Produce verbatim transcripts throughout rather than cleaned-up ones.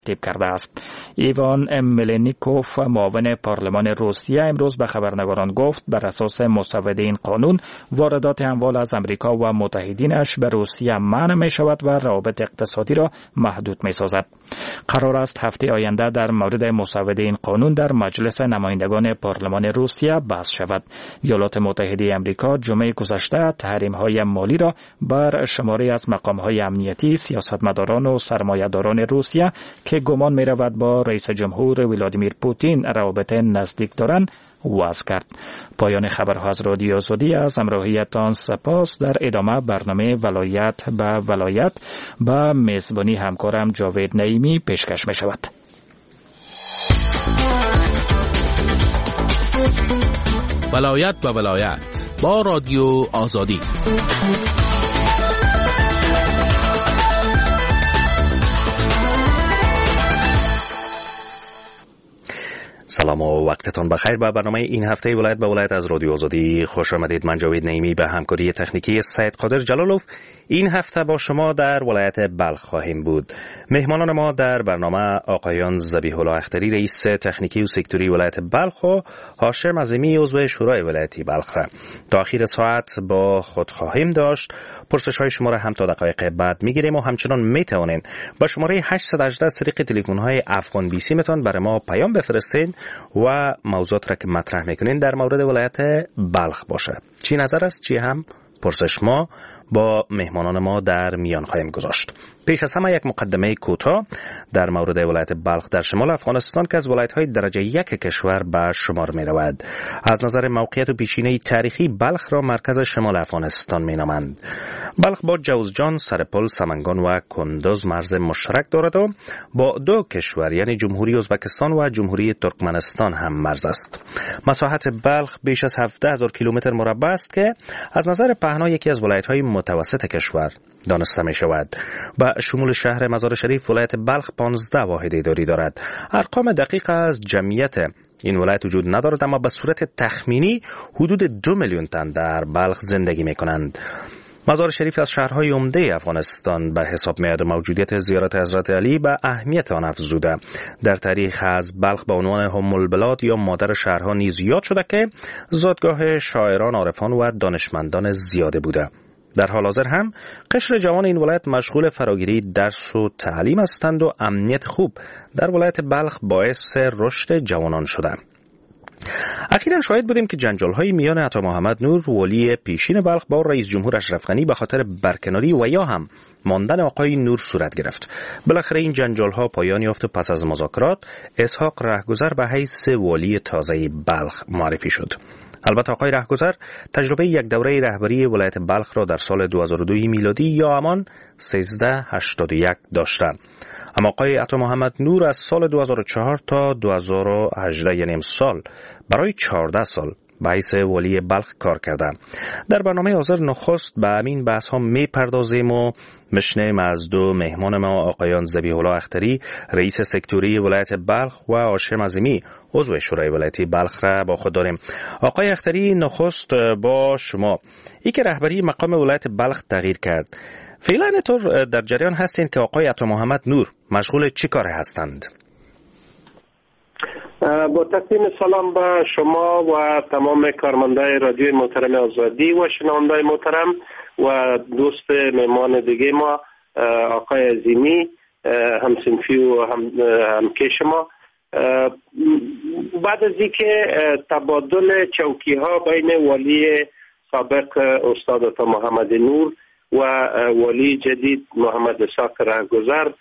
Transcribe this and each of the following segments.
ترتیب کرده است. ایوان ملنیکوف معاون پارلمان روسیه امروز به خبرنگاران گفت بر اساس مسوده این قانون واردات اموال از امریکا و متحدینش به روسیه منع می شود و روابط اقتصادی را محدود می سازد. قرار است هفته آینده در مورد مسوده این قانون در مجلس نمایندگان پارلمان روسیه بحث شود. ایالات متحده امریکا جمعه گذشته تحریم‌های مالی را بر شماری از مقام‌های امنیتی، سیاستمداران و سرمایه‌داران روسیه که گمان می‌رود با رئیس جمهور ولادیمیر پوتین روابط نزدیک دارند وضع کرد. پایان خبرها از رادیو آزادی از همراهیتان سپاس. در ادامه برنامه ولایت به ولایت با میزبانی همکارم جاوید نعیمی پیشکش می شود. ولایت به ولایت با رادیو آزادی. سلام و وقتتان بخیر. به برنامه این هفته ولایت به ولایت از رادیو آزادی خوش آمدید. من جاوید نعیمی به همکاری تکنیکی سید قادر جلالوف این هفته با شما در ولایت بلخ خواهیم بود. مهمانان ما در برنامه آقایان ذبیح الله اختری رئیس تکنیکی و سکتوری ولایت بلخ و هاشم عظیمی عضو شورای ولایتی بلخ را تا آخر ساعت با خود خواهیم داشت. پرسش های شما را هم تا دقایق بعد میگیریم و همچنان میتوانین با شماره هشت یک هشت از طریق تلفن های افغان بیسی متون برای ما پیام بفرستین و موضوعات را که مطرح میکنین در مورد ولایت بلخ باشه. چی نظر است چی هم پرسش ما با مهمانان ما در میان خواهیم گذاشت. پیش از همه یک مقدمه کوتاه در مورد ولایت بلخ در شمال افغانستان که از ولایت‌های درجه یک کشور به شمار می‌رود. از نظر موقعیت و پیشینه تاریخی بلخ را مرکز شمال افغانستان می‌نامند. بلخ با جوزجان، سرپل، سمنگان و کندز مرز مشترک دارد و با دو کشور یعنی جمهوری ازبکستان و جمهوری ترکمنستان هم مرز است. مساحت بلخ بیش از هفده هزار کیلومتر مربع است که از نظر پهنا یکی از ولایت‌های متوسط کشور دانسته می‌شود. با شمول شهر مزار شریف ولایت بلخ پانزده واحد اداری دارد. ارقام دقیق از جمعیت این ولایت وجود ندارد اما به صورت تخمینی حدود دو میلیون تن در بلخ زندگی می‌کنند. مزار شریف از شهرهای عمده افغانستان به حساب میاد. موجودیت زیارت حضرت علی به اهمیت آن افزوده. در تاریخ از بلخ به عنوان ام البلاد یا مادر شهرها نیز یاد شده که زادگاه شاعران، عارفان و دانشمندان زیاده بوده. در حال حاضر هم قشر جوان این ولایت مشغول فراگیری درس و تعلیم هستند و امنیت خوب در ولایت بلخ باعث رشد جوانان شده. اخیراً شاهد بودیم که جنجال‌های میان عطا محمد نور ولی پیشین بلخ با رئیس جمهور اشرف غنی به خاطر برکناری و یا هم ماندن آقای نور صورت گرفت. بالاخره این جنجال‌ها پایان یافت و پس از مذاکرات اسحاق رهگذر به حیث ولی تازه بلخ معرفی شد. البته آقای رهگذر تجربه یک دوره رهبری ولایت بلخ را در سال دو هزار و دو میلادی یا همان سیزده هشتاد و یک داشتند. اما آقای عطا محمد نور از سال دو هزار و چهار تا دو هزار و هجده یعنی امسال برای چهارده سال به حیث ولی بلخ کار کرده. در برنامه حاضر نخست به همین بحث ها می پردازیم و مشنیم از دو مهمان ما آقایان ذبیح الله اختری رئیس سکتوری ولایت بلخ و هاشم عظیمی عضو شورای ولایتی بلخ را با خود داریم. آقای اختری نخست با شما. ای که رهبری مقام ولایت بلخ تغییر کرد، فعلا اینطور در جریان هستین که آقای عطا محمد نور مشغول چی کار هستند؟ با تقدیم سلام به شما و تمام کارمندای رادیو محترم آزادی و شنوندای محترم و دوست مهمان دیگه ما آقای عظیمی همسنفی و هم همکش ما. بعد از اینکه تبادل چوکی ها بین ولی سابق استاد عطا محمد نور و ولی جدید محمد اسحاق رهگذر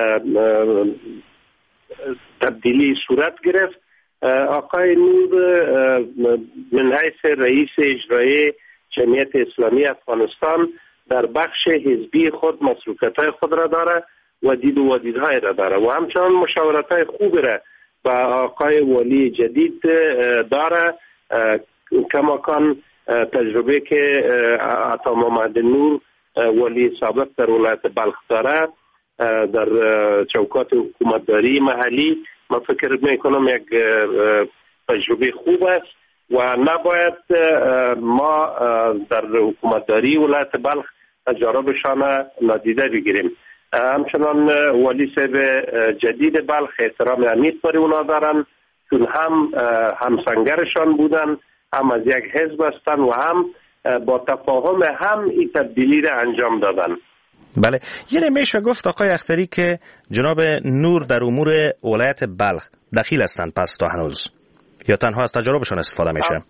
تبدیلی صورت گرفت، آقای نور من حیث رئیس اجرایی جمعیت اسلامی افغانستان در بخش حزبی خود مسئولیت‌های خود را داره و دید و دیدهای را داره و همچنان مشاورت‌های خوب را با آقای ولی جدید داره. کماکان تجربه که عطا محمد نور ولی سابق در ولایت بلخ داره در چوکات حکومتداری محلی، من فکر میکنم یک تجربه خوب است و نباید ما در حکومتداری ولایت بلخ تجاربشان نادیده بگیریم. همچنان والی صاحب جدید بلخ احترام عمیق برای اونا دارن، چون هم همسنگرشان بودن، هم از یک حزب هستن و هم با تفاهم هم این تبدیلی را انجام دادن. بله، یعنی میشه گفت آقای اختری که جناب نور در امور ولایت بلخ دخیل هستند پس تا هنوز، یا تنها از تجربهشون استفاده میشه؟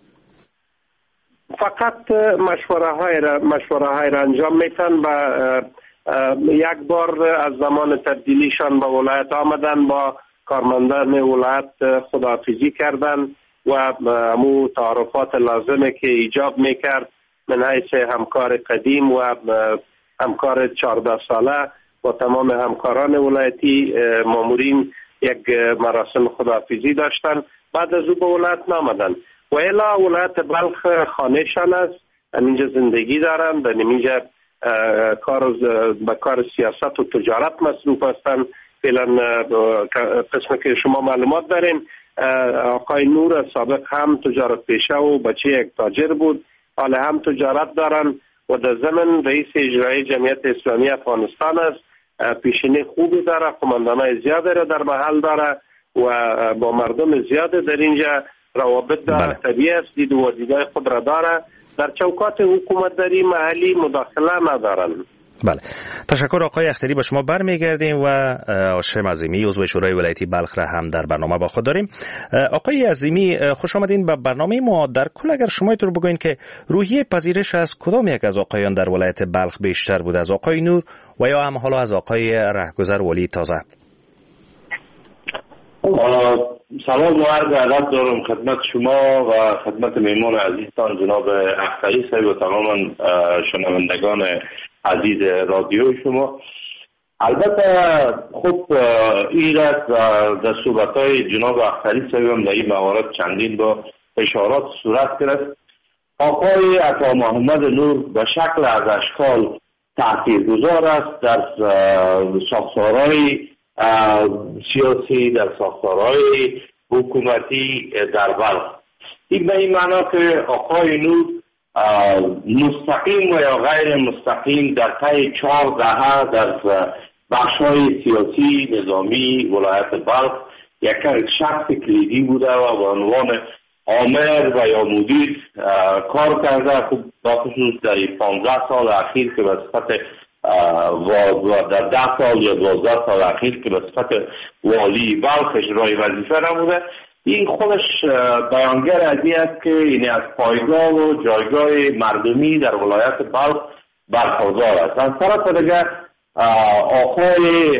فقط مشوره های را مشوره های را انجام میتن و یک بار از زمان تبدیلیشان به ولایت آمدن، با کارمندان ولایت خداحافظی کردن و همو تعارفات لازمه که ایجاب میکرد من حیث همکار قدیم و همکار چهارده ساله با تمام همکاران ولایتی مامورین یک مراسم خداحافظی داشتن. بعد از او به ولایت نامدن و الا ولایت بلخ خانهشان است، اینجا زندگی دارن، در اینجا کار به کار سیاست و تجارت مصروف هستند. فعلا قسم که شما معلومات دارین، آقای نور سابق هم تجارت پیشه و بچه یک تاجر بود، حالا هم تجارت دارن و در ضمن رئیس اجرایی جمعیت اسلامی افغانستان است. پیشینه خوبی داره، قماندانای زیادی را در محل داره و با مردم زیاده در اینجا روابط داره. طبیعی است دید و دیدای خود را داره، در چوکات حکومتداری محلی مداخله ندارن. بله، تشکر آقای اختری. با شما برمیگردیم و هاشم عظیمی عضو شورای ولایتی بلخ را هم در برنامه با خود داریم. آقای عظیمی، خوش آمدین به برنامه ما. در کل اگر شما تو بگوین که روحیه پذیرش از کدام یک از آقایان در ولایت بلخ بیشتر بود، از آقای نور و یا هم حالا از آقای رهگذر ولی تازه؟ سلام و عرض ادب دارم خدمت شما و خدمت میهمان عزیزتان جناب اختری صاحب و تمام شنوندگان عزیز رادیو شما. البته خب این رد در صحبت‌های جناب اختری صاحب هم در این موارد چندین با اشارات صورت گرفت. آقای عطا محمد نور به شکل از اشکال تاثیرگذار است در ساختارهای سیاسی، در ساختارهای حکومتی در بلخ. این به این معنا که آقای نور مستقیم و یا غیر مستقیم در طی چهار دهه در بخش‌های سیاسی نظامی ولایت بلخ یک شخص کلیدی بوده و به عنوان آمر و یا مدیر کار کرده. خب بخصوص در پانزده سال اخیر که به صفت و در ده سال یا دوازده سال اخیر که به صفت والی بلخ اجرای وظیفه نموده. این خودش بیانگر از این است که این از پایگاه و جایگاه مردمی در ولایت بلخ برخوردار است. از طرف دیگر آقای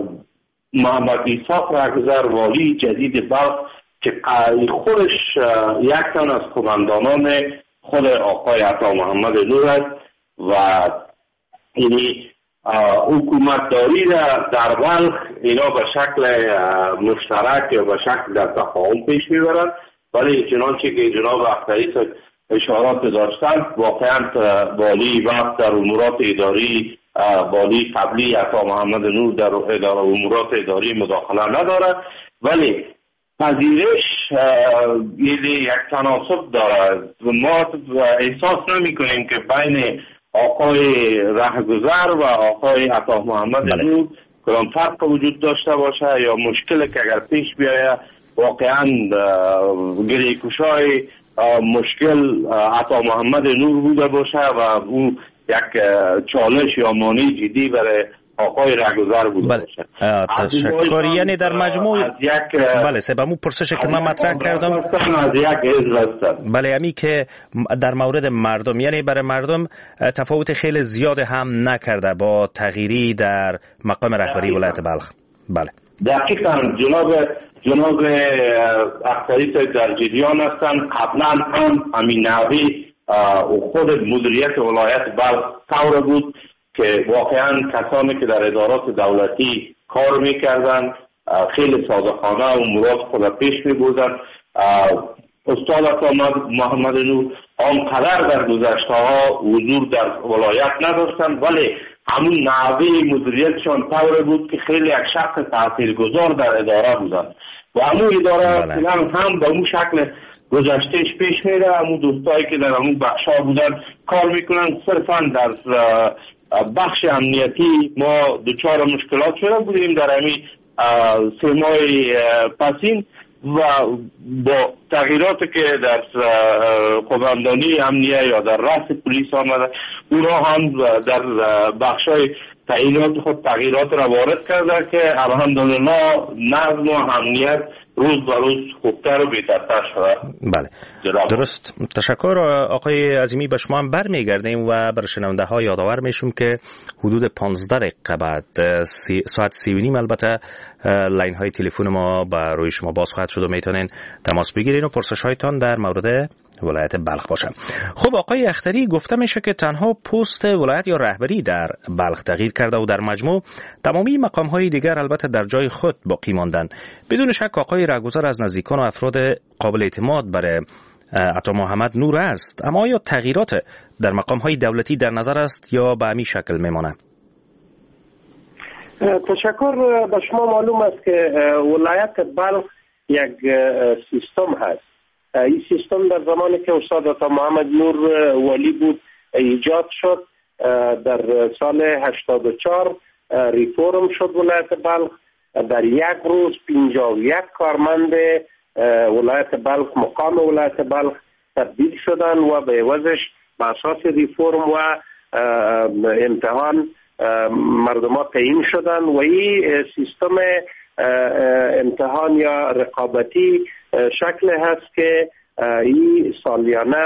محمد ایساق رهگذر والی جدید بلخ که خودش یک تن از کماندانان خود آقای عطا محمد نور است و یعنی حکومتداری در بلخ اینا به شکل مشترک یا به شکل در تفاهم پیش میبرند. ولی چنانچه که جناب اختری اشارات داشتند، واقعا والی وقت در امورات اداری والی قبلی عطا محمد نور در امورات اداری مداخله ندارد، ولی پذیرش یک تناسب دارد. ما احساس نمی کنیم که بین آقای رهگذر و آقای عطا محمد نور کدام فرق وجود داشته باشه یا مشکل که اگر پیش بیاید واقعا گریه‌کشای مشکل عطا محمد نور بوده باشه و او یک چالش یا مانع جدی برای آقای رهگذر بوده بله. باشه. تشکر. یعنی در مجموع یک بله سبمو پرسش که من مطرح کردم از یک حزب هستند. بله امی که در مورد مردم، یعنی برای مردم تفاوت خیلی زیاد هم نکرده با تغییری در مقام رهبری ولایت بلخ. بله دقیقاً جناب جناب اختری صاحب در جریان هستند. قبلا هم همین نوعی خود مدیریت ولایت بلخ طور بود که واقعا کسانی که در ادارات دولتی کار میکردن خیلی صادقانه و مراد خود پیش میبردن. استاد عطا محمد نور آنقدر در گذشته ها حضور در ولایت نداشتند، ولی همون نحوه مدیریتشان طور بود که خیلی یک شخص تاثیرگذار در اداره بودند و همون اداره اصلا هم به اون شکل گذشتهش پیش میره. همون دوستایی که در همون بخشا بودن کار میکنن صرفا در بخش امنیتی ما دچار مشکلات شده بودیم در همین سه ماه پسین و با تغییراتی که در قماندانی امنیه یا در رأس پلیس آمده، اونا هم در بخشای تعیینات خود تغییرات را وارد کرده که الحمدلله نظم و امنیت روز به روز خوبتر و بهترتر شده. بله درست. تشکر آقای عظیمی. به شما هم برمیگردیم و بر شنونده ها یادآور میشم که حدود پانزده دقیقه بعد سی ساعت سی و نیم البته لاین های تلفن ما به روی شما باز خواهد شد و میتونین تماس بگیرین و پرسش هایتان در مورد ولایت بلخ باشه. خب آقای اختری، گفته میشه که تنها پست ولایت یا رهبری در بلخ تغییر کرده و در مجموع تمامی مقام های دیگر البته در جای خود باقی ماندن. بدون شک آقای رهگذر از نزدیکان و افراد قابل اعتماد برای عطا محمد نور است، اما آیا تغییرات در مقام های دولتی در نظر است یا به همین شکل میمانه؟ تشکر. به شما معلوم است که ولایت بلخ یک سیستم هست. این سیستم در زمانی که استاد عطا محمد نور ولی بود ایجاد شد. در سال هشتاد و چهار ریفورم شد ولایت بلخ. در یک روز پنجاه و یک کارمند ولایت بلخ مقام ولایت بلخ تبدیل شدن و به عوضش به اساس ریفورم و امتحان مردمات تعیین شدن و این سیستم امتحان یا رقابتی شکل هست که این سالیانه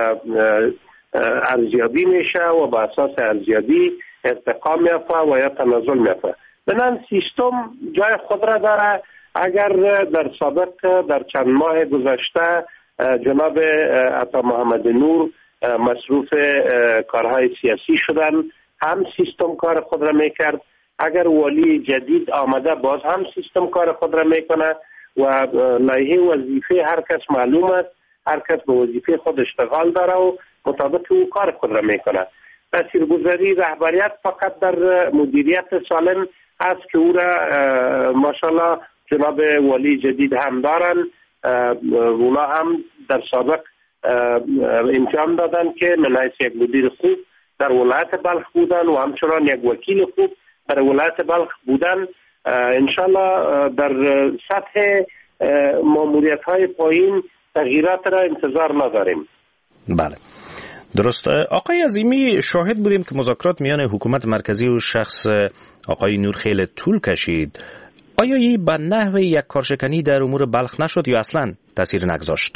ارزیابی میشه و به اساس ارزیابی ارتقا میافته و یا تنزل میافته. بنابراین سیستم جای خود را داره. اگر در سابق در چند ماه گذشته جناب عطا محمد نور مصروف کارهای سیاسی شدن، هم سیستم کار خود را میکرد. اگر ولی جدید آمده باز هم سیستم کار خود را میکنه و لایحه وظیفه هر کس معلوم است. هر کس به وظیفه خود اشتغال داره و مطابق او کار خود را میکنه. تاثیرگذاری رهبریت فقط در مدیریت سالم است که او را ماشاءالله جناب ولی جدید هم دارن. اونا هم در سابق امتحان دادن که من حیث یک مدیر خوب در ولایت بلخ بودن و همچنان یک وکیل خوب در ولایت بلخ بودن. انشالله در سطح ماموریت های پایین تغییرات را انتظار نداریم. بله درست. آقای عظیمی، شاهد بودیم که مذاکرات میان حکومت مرکزی و شخص آقای نور خیلی طول کشید. آیا این به نحو یک کارشکنی در امور بلخ نشد یا اصلا تاثیر نگذاشت؟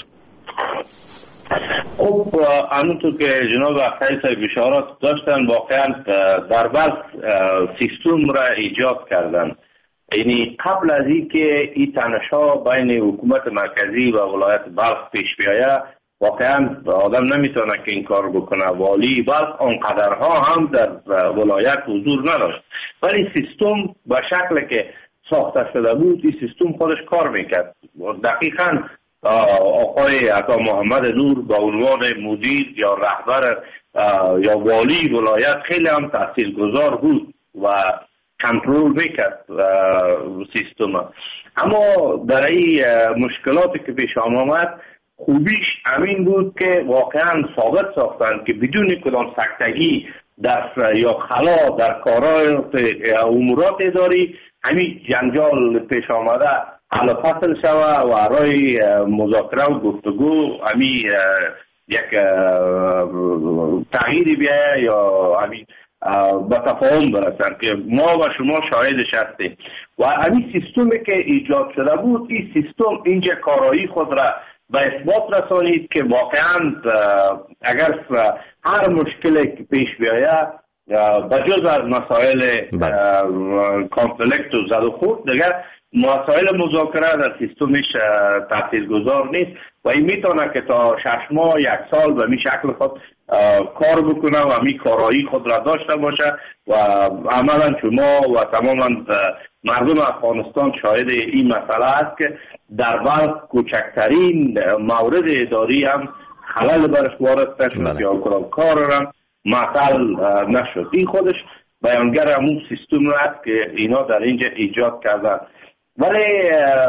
خب همونطور که جناب اختری صاحب اشارات داشتن، واقعا در بلخ سیستم را ایجاد کردن. یعنی قبل از این که این تنش‌ها بین حکومت مرکزی و ولایت بلخ پیش بیاید، واقعا آدم نمیتونه که این کار بکنه. والی بلخ آنقدرها هم در ولایت حضور نداشت، ولی سیستم به شکل که ساخته شده بود این سیستم خودش کار میکرد. دقیقاً آقای عطا محمد نور با عنوان مدیر یا رهبر یا والی ولایت خیلی هم تاثیرگذار بود و کنترل میکرد سیستم. اما در این مشکلاتی که پیش آمد خوبیش همین بود که واقعا ثابت ساختن که بدون کدام سکتگی در یا خلا در کارات امورات اداری همین جنجال پیش آمده حل فصل شوه و برای مذاکره و گفتگو همین یک تغییری بیایه یا همین به تفاهم برسن که ما و شما شاهدش هستیم. و همین سیستمی که ایجاد شده بود، این سیستم اینجا کارایی خود را به اثبات رسانید که واقعا اگر هر مشکلی که پیش بیاید بجز از مسائل کانفلیکت و زد و خورد دیگر مسائل مذاکره در سیستمش تاثیرگذار نیست و این میتونه که تا شش ماه یک سال به می شکل خود کار بکنه و می کارایی خود را داشته باشه. و عملا شما و تماما مردم افغانستان شاهد این مسئله است که در بلخ کوچکترین مورد اداری هم خلل برش وارد نشد یا کدام کار هم معطل نشد. این خودش بیانگر همون سیستم است که اینا در اینجا ایجاد کردن. ولی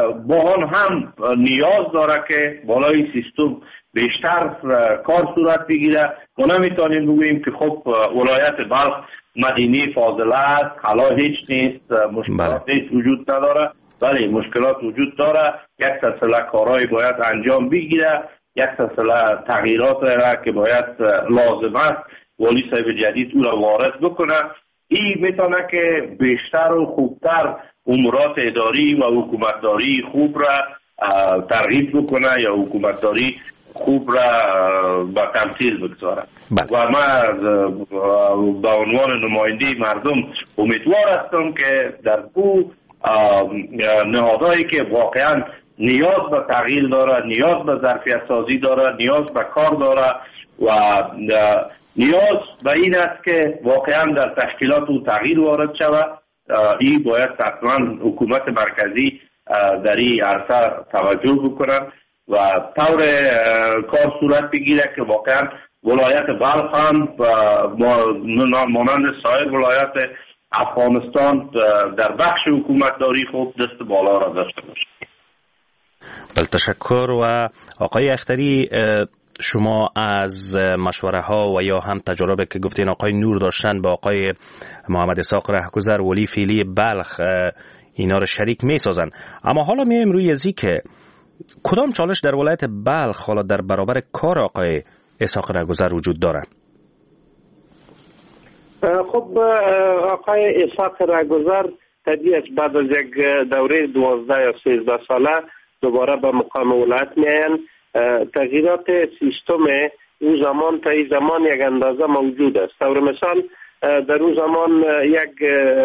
با آن هم نیاز داره که بالای سیستم بیشتر کار صورت بگیره. ما نمیتونیم بگوییم که خب ولایت بلخ مدینه فاضله است، حالا هیچ نیست، مشکلات نیست، وجود نداره. بله مشکلات وجود داره. یک سلسله کارهای باید انجام بگیره، یک سلسله تغییرات را که باید لازم است والی صاحب جدید او را وارد بکنه. این میتونه که بیشتر و خوبتر امورات اداری و حکومتداری خوب را ترغیب بکنه یا حکومتداری خوب را با تمثیل بگذاره. و من به عنوان نماینده مردم امیدوار هستم که در او نهادهایی که واقعا نیاز به تغییر داره، نیاز به ظرفیت سازی داره، نیاز به کار داره و نیاز به این است که واقعا در تشکیلات او تغییر وارد شود، این باید حتما حکومت مرکزی در این عرصه توجه بکنن و طور کار صورت بگیره که واقعا ولایت بلخ هم مانند سایر ولایت افغانستان در بخش حکومتداری خوب دست بالا را داشته باشه. بل تشکر. و آقای اختری، شما از مشوره ها و یا هم تجربه که گفتین آقای نور داشتن با آقای محمد اسحاق رهگذر ولی فعلی بلخ اینا رو شریک می سازن، اما حالا میایم روی ازی که کدام چالش در ولایت بلخ حالا در برابر کار آقای اسحاق رهگذر وجود داره؟ خب آقای اسحاق رهگذر طبیعت بعد از یک دوره دوازده یا سیزده ساله دوباره به مقام ولایت میاین. تغییرات سیستم او زمان تا این زمان یک اندازه موجود است. طور مثال در اون زمان یک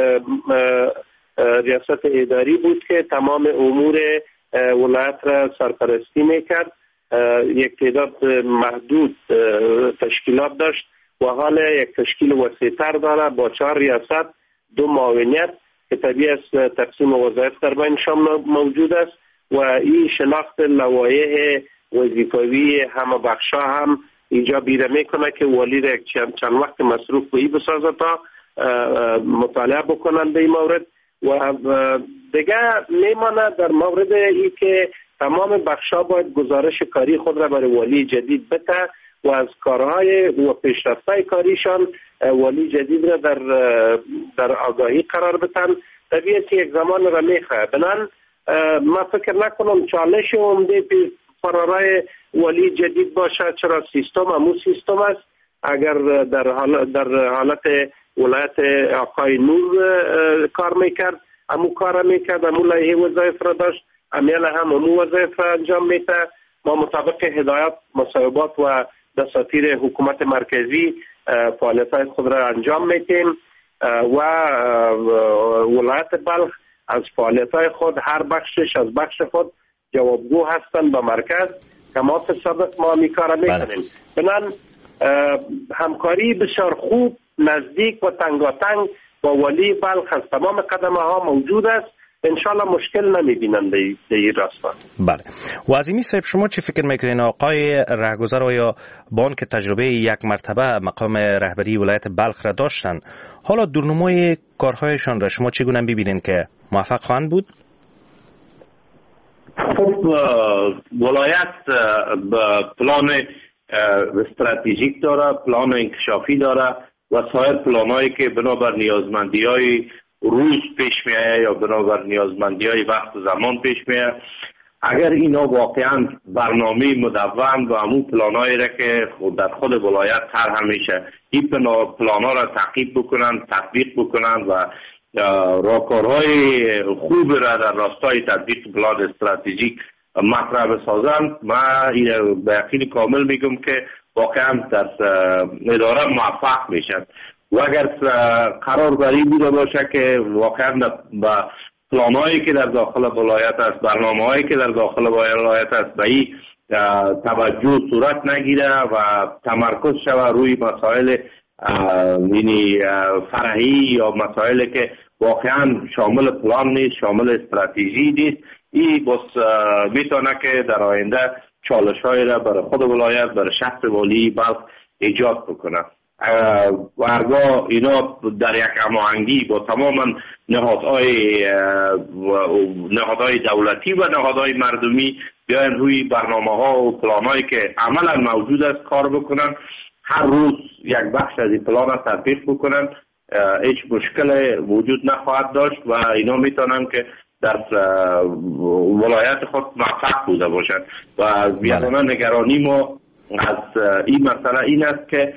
ریاست اداری بود که تمام امور ولایت را سرپرستی میکرد، یک تعداد محدود تشکیلات داشت و حال یک تشکیل وسیع‌تر داره با چهار ریاست، دو معاونیت که طبیعت تقسیم وظایف در بینشان موجود است و این شناخت لوایح وظیفوی همه بخشا هم اینجا بیره میکنه که والی را یک چند وقت مصروف به این بسازه تا مطالعه بکنن به این مورد و دیگه میمانه در مورد ای که تمام بخشا باید گزارش کاری خود را برای والی جدید بده و از کارهای و پیشرفت‌های کاریشان والی جدید را در در آگاهی قرار بدن. طبیعت یک زمان را میخواه. بنان ما فکر نکنم چالش عمده فرارای والی جدید باشه، چرا سیستم همون سیستم است. اگر در حالت در حالت ولایت آقای نور کار میکرد همون کار میکرد، همون لایحه وظایف را داشت، امیال هم همون وظایف را انجام میده. ما مطابق هدایات مصوبات و دساتیر حکومت مرکزی فعالیت‌های خود را انجام میدیم و ولایت بلخ از فعالیت‌های خود هر بخشش از بخش خود جوابگو هستند به مرکز که ما سابق ما میکار میکنیم. بنان همکاری بسیار خوب نزدیک و تنگاتنگ با ولی بلخ از تمام قدمه ها موجود است. انشالله مشکل نمیبینن در این راستا. بله. و عظیمی صاحب شما چی فکر میکنین آقای رهگذر آیا با آن که تجربه یک مرتبه مقام رهبری ولایت بلخ را داشتن، حالا دورنمای کارهایشان را شما چگونه ببینین که موفق خواهند بود؟ خب ولایت پلان استراتژیک داره، پلان انکشافی داره و سایر پلانایی که بنابر نیازمندی‌های روز پیش میایه یا بنابر نیازمندی‌های وقت زمان پیش میایه. اگر اینا واقعا برنامه مدون و همون پلانایی را که در خود ولایت هر همیشه این پلانا را تعقیب بکنن، تطبیق بکنن و راهکارهای خوب را در راستای تطبیق پلان استراتژیک مطرح بسازن، من به یقین کامل میگم که واقعا در اداره موفق میشن. و اگر قرار بر این بوده باشه که واقعا با پلانهایی که در داخل ولایت است، برنامه‌هایی که در داخل ولایت است به این توجه صورت نگیره و تمرکز شود روی مسائل یعنی فرعی یا مسائلی که واقعا شامل پلان نیست، شامل استراتژی نیست، این بس میتونه که در آینده چالش‌هایی را برای خود ولایت، برای شخص والی بلخ ایجاد بکنه. هرگاه اینا در یک هماهنگی با تمام نهادهای نهادهای دولتی و نهادهای مردمی بیاین روی برنامه ها و پلان هایی که عملا موجود است کار بکنن، هر روز یک بخش از این پلان را تطبیق بکنن، هیچ مشکل وجود نخواهد داشت و اینا میتونن که در ولایت خود موفق بوده باشند. و بیادانه نگرانی ما از این مسئله این است که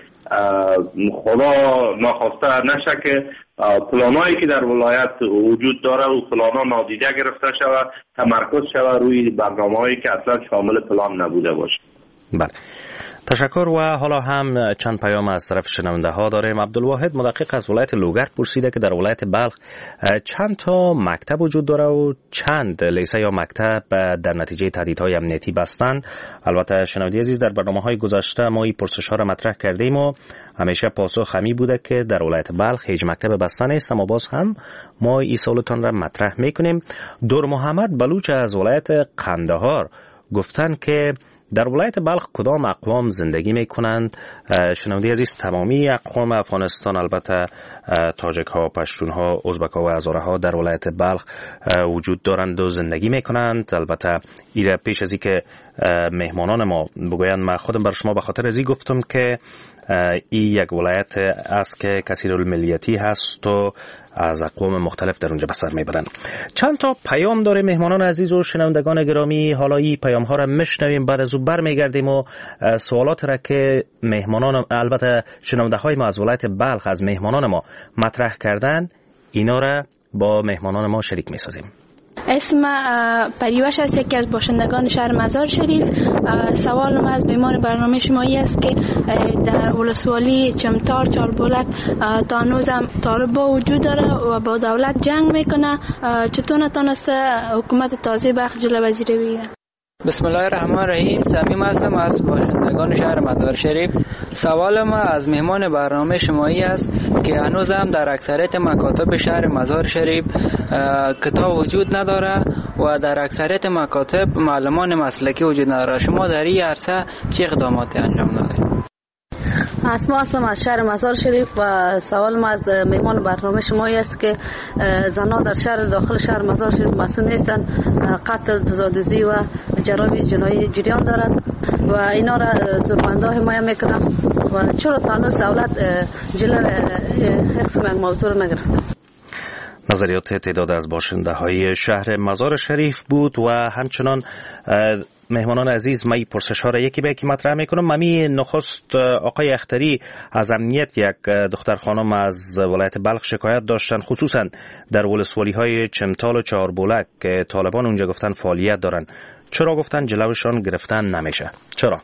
خدا ناخواسته نشه که پلانایی که در ولایت وجود داره و پلانا نادیده گرفته شود، تمرکز شود روی برنامه‌هایی که اصلا شامل پلان نبوده باشه. بله، تشکر. و حالا هم چند پیام از طرف شنونده ها داریم. عبدالواحد مدقق از ولایت لوگر پرسیده که در ولایت بلخ چند تا مکتب وجود داره و چند لیسه یا مکتب در نتیجه تهدیدهای امنیتی بستن. البته شنونده عزیز، در برنامه‌های گذشته ما این پرسش ها را مطرح کردیم و همیشه پاسخ همی بوده که در ولایت بلخ هیچ مکتب بسته نیست، اما باز هم ما این سوالتان را مطرح میکنیم. دور محمد بلوچ از ولایت قندهار گفتن که در ولایت بلخ کدام اقوام زندگی میکنند؟ شنونده عزیز، تمامی اقوام افغانستان، البته تاجک ها، پشتون ها، ازبک ها و هزاره ها در ولایت بلخ وجود دارند و زندگی میکنند. البته ایده پیش از این که مهمانان ما بگویند، من خودم بر شما به خاطر ازی گفتم که این یک ولایت است که کثیر الملیتی هست و از اقوام مختلف در اونجا به سر میبرن. چند تا پیام داره مهمانان عزیز و شنوندگان گرامی. حالا این پیام ها را میشنویم، بعد از اون برمیگردیم و سوالات را که مهمانان، البته شنونده های ما از ولایت بلخ از مهمانان ما مطرح کردن، اینا را با مهمانان ما شریک میسازیم. اسم پریوش است، یکی از باشندگان شهر مزار شریف. سوالم از میهمان برنامه شمایی است که در ولسوالی چمتار چاربولک تا هنوز هم طالبا وجود داره و با دولت جنگ میکنه. چطور نتونسته حکومت تازه بخش جلو وزیره بگیره؟ بسم الله الرحمن الرحیم. صمیم هستم از باشندگان شهر مزار شریف. سوال ما از مهمان برنامه شمایی است که هنوز هم در اکثریت مکاتب شهر مزار شریف کتاب وجود نداره و در اکثریت مکاتب معلمان مسلکی وجود نداره. شما در این عرصه چه اقداماتی انجام دادید؟ اسما هستم از شهر مزار شریف و سوال ما از مهمان برنامه شمایی است که زنان در شهر داخل شهر مزار شریف مسئول نیستن، قتل، دزدی و جرائم جنایی جریان دارد و اینا را زورمندا حمایت میکنن و چرا تا هنوز دولت جلو حفظ این موضوع را نگرفته؟ نظریات تعداد از باشنده های شهر مزار شریف بود و همچنان مهمانان عزیز، من پرسش ها را یکی به یکی مطرح میکنم. ممی نخست آقای اختری از امنیت یک دختر خانم از ولایت بلخ شکایت داشتن، خصوصا در ولسوالی های چمتال و چهاربولک که طالبان اونجا گفتن فعالیت دارن. چرا گفتن جلوشان گرفتن نمیشه؟ چرا؟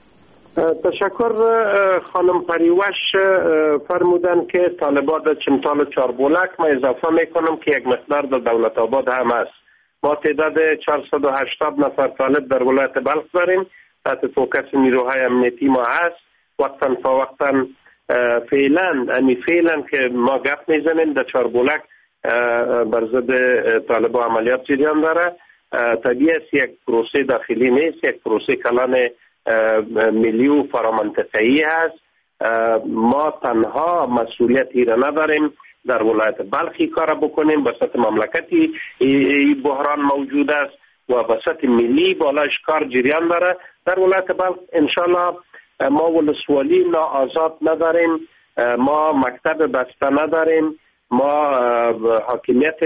تشکر. خانم پریوش فرمودن که طالبان در چمتال و چهاربولک، ما اضافه میکنم که یک مقدار در دولت آباد هم است. ما تعداد چهارصد و هشتاد نفر طالب در ولایت بلخ داریم، تحت فوکس نیروهای امنیتی ما هست. وقتا تا وقتا فعلا امی فعلا که ما گپ میزنیم در چهاربولک بر ضد طالبان عملیات جریان داره. طبیعی است یک پروسه داخلی نیست، یک پروسه کلان ملی و فرامنطقه‌ای هست. ما تنها مسئولیتی را نداریم در ولایت بلخی کار بکنیم، بسط مملکتی این بحران موجود است و بسط ملی بالاش کار جریان داره. در ولایت بلخ انشالله ما ولسوالی ناآزاد نداریم، ما مکتب بسته نداریم، ما حاکمیت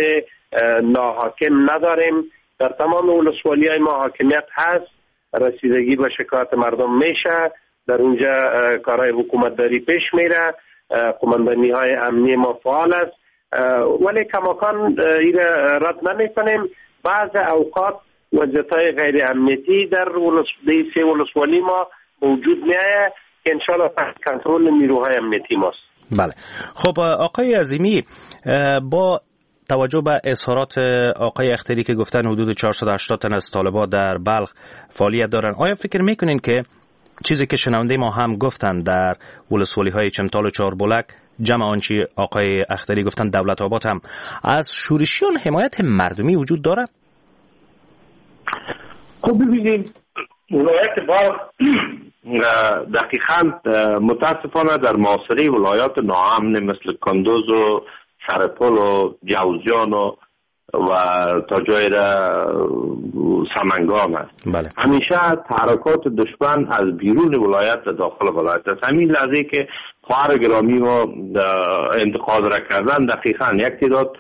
ناحاکم نداریم. در تمام ولسوالی های ما حاکمیت هست، رسیدگی به شکایت مردم میشه، در اونجا کارهای حکومت داری پیش میره، قماندانی های امنی ما فعال است، ولی کماکان این رد نمی کنیم. بعض اوقات وضعیت‌های غیر امنیتی در ولسوالی ولسوالی ما وجود میاد که انشالله تحت کنترل نیروهای امنیتی ماست. بله. خب آقای عظیمی، با توجه به اظهارات آقای اختری که گفتن حدود چهارصد و هشتاد تن از طالبان در بلخ فعالیت دارن، آیا فکر میکنین که چیزی که شنونده ما هم گفتن در ولسوالی های چمتال و چهاربولک، جمع آنچه آقای اختری گفتن دولت آباد، هم از شورشیان حمایت مردمی وجود داره؟ خب ببینید، ولایت بلخ دقیقاً متاسفانه در معاصره ولایات ناامن مثل کندوز و سرپل و جوزجان و و تا جای سمنگان است. بله. همیشه تحرکات دشمن از بیرون ولایت و داخل ولایت است. همین لحظه که خواهر گرامی ما انتقاد را کردن، دقیقاً یک تعداد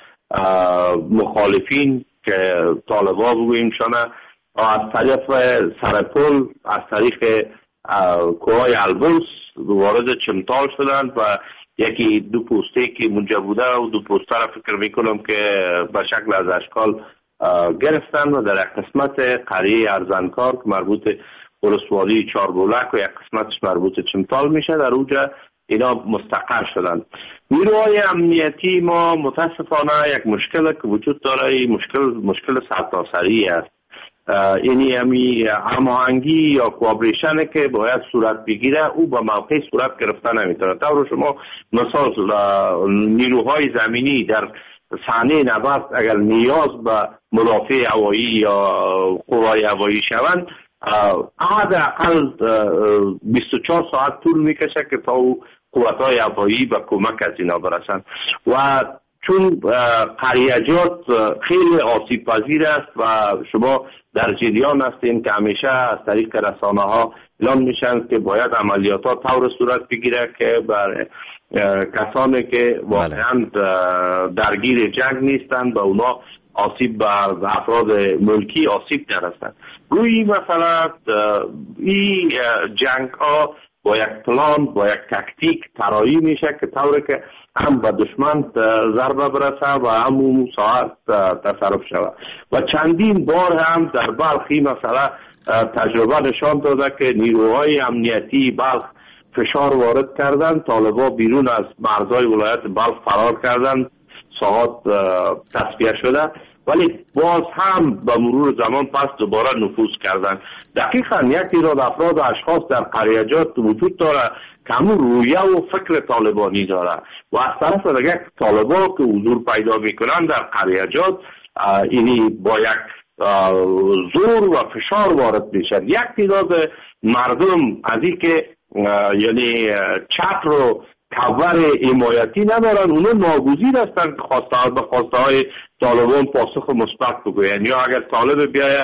مخالفین که طالبا بگوییم شانه از طریق سرپل، از طریق کوهای البرز وارد چمتال شدند و یکی دو پوسته که منجا بوده و دو پوسته را فکر میکنم که به شکل از اشکال گرفتن و در یک قسمت قریه ارزنکار که مربوط ولسوالی چاربولک و یک قسمتش مربوط چمتال میشه، در اونجا اینا مستقر شدن. نیروهای امنیتی ما متاسفانه یک مشکل که وجود داره، مشکل مشکل سرتاسری است. یعنی همی هماهنگی یا کوآپریشن که باید صورت بگیره او با موقع صورت گرفتن نمیتونه. طور شما مثال نیروهای زمینی در صحنه نبرد اگر نیاز به مدافع هوایی یا قوای هوایی شوند، حداقل بیست و چهار ساعت طول میکشه که تا قوت‌های هوایی به کمک از اینا برسند و چون قریجات خیلی آسیب پذیر است و شما در جریان هستین که همیشه از طریق رسانه ها اعلام میشن که باید عملیات ها طور صورت بگیره که بر کسانی که واقعا درگیر جنگ نیستند و اونا آسیب به افراد ملکی آسیب نرسند. گویی مثلا این جنگ ها با یک پلان، با یک تکتیک طراحی میشه که طوری که هم به دشمن ضربه برسه و هم اون ساعت تصرف شود و چندین بار هم در بلخی مثلا تجربه نشان داده که نیروهای امنیتی بلخ فشار وارد کردن، طالبا بیرون از مرزهای ولایت بلخ فرار کردن، ساعت تصفیه شده، ولی باز هم به مرور زمان پس دوباره نفوذ کردن. دقیقاً یک تعداد افراد و اشخاص در قریجات وجود داره که همون رویه و فکر طالبانی داره و از طرف دیگه طالبا که حضور پیدا میکنن در قریجات اینی با یک زور و فشار وارد میشن. یک تعداد مردم از این که یعنی چتر و کور حمایتی ندارن، اونا ناگزیر هستن که خواسته به خواسته های طالبان پاسخ مثبت بگوین، یا اگر طالب بیایه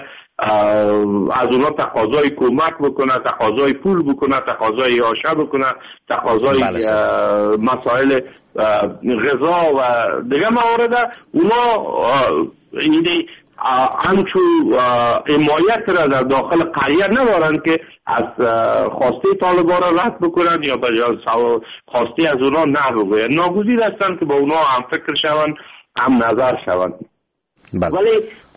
از اونا تقاضای کمک بکنه، تقاضای پول بکنه، تقاضای عاشه بکنه، تقاضای مسائل غذا و دیگه موارد، اونا اینی همچو حمایت را در داخل قریه ندارن که از خواسته طالبان را رد بکنن یا به خواسته از اونا نه بگوین. ناگزیر هستن که با اونا هم فکر شون، هم نظر شون. ولی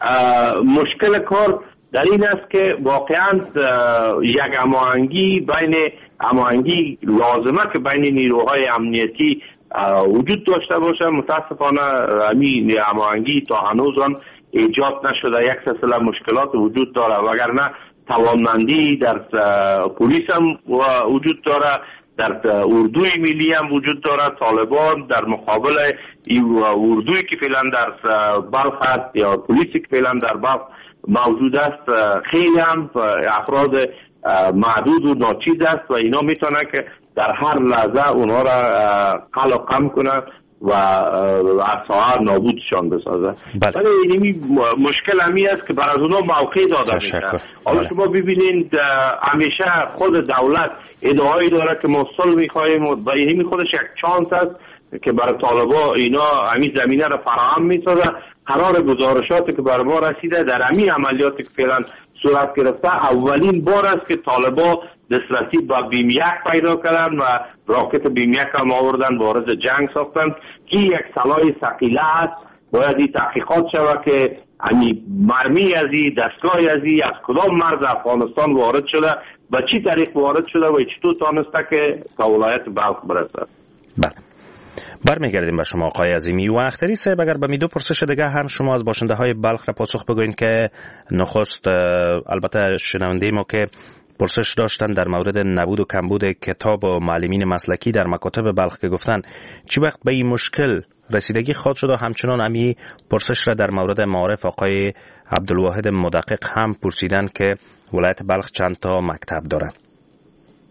مشکل کار در این است که واقعا یک هماهنگی بین هماهنگی لازمه که بین نیروهای امنیتی وجود داشته باشه. متاسفانه همین هماهنگی تا هنوز ایجاد نشده، یک سلسله مشکلات وجود داره، وگرنه توانمندی در پلیس هم وجود داره، در اردوی ملی هم وجود داره. طالبان در مقابل اردوی که فعلا در بلخ است یا پلیسی که فعلا در بلخ موجود است خیلی هم افراد معدود و ناچیز است و اینا میتونه که در هر لحظه اونها را قل و قم کنند و از ساعت نابودشان بسازه. ولی اینمی مشکل همی است که برای اونا موقع داده میشه. حالا شما ببینید همیشه خود دولت ادعایی داره که ما صلح میخواهیم و اینمی خودش یک چانس است که برای طالبا اینا همین زمینه را فراهم میسازه. قرار گزارشاتی که بر ما رسیده در همین عملیاتی که فعلا صورت گرفته اولین بار است که طالبا دسترسی به بیم یک پیدا کردن و راکت بیم یک هم آوردن وارد جنگ ساختن که یک سلاح ثقیله است. باید این تحقیقات شود که همین مرمی از این دستگاهی از این از کدام مرز افغانستان وارد شده و چی طریق وارد شده و چطور تانسته که تا ولایت بلخ برسه. بله، برمیگردیم به شما آقای عظیمی و اختری صاحب. اگر به می دو پرسش دیگه هم شما از باشنده های بلخ را پاسخ بگوین که نخست البته شنونده ما که پرسش داشتن در مورد نبود و کمبود کتاب و معلمین مسلکی در مکاتب بلخ که گفتن چی وقت به این مشکل رسیدگی خواهد شد و همچنان امی پرسش را در مورد معارف آقای عبدالواحد مدقق هم پرسیدن که ولایت بلخ چند تا مکتب داره.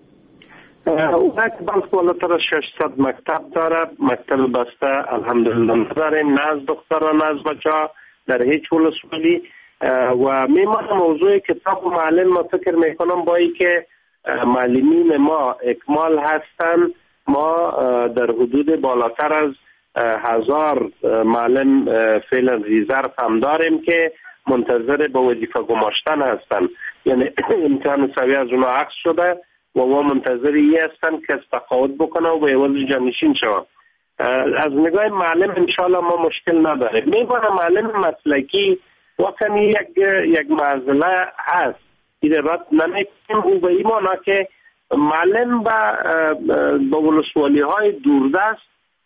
ولایت بلخ بالاتر ششصد مکتب داره، مکتب بسته الحمدلله نداریم، نه از دختران نه از بچه ها در هیچ ولسوالی. و میمان موضوع کتاب و معلم ما فکر میکنم با ای که معلمین ما اکمال هستن، ما در حدود بالاتر از هزار معلم فعلا ریزرو هم داریم که منتظر به وظیفه گماشتن هستن، یعنی امتحان سویه از اونا عکس شده و ما منتظر ای هستن که تقاعد بکنه و به عوض جانشین شود. از نگاه معلم انشاءالله ما مشکل نداریم. میبانه معلم مسلکی واقعا یک یک معضله هست، این رد نمیکنیم. او به ایمانا که معلم به ولسوالی های دوردست